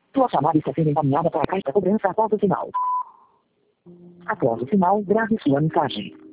Sua chamada está sendo encaminhada para a caixa cobrança após o sinal. Após o sinal, grave sua mensagem.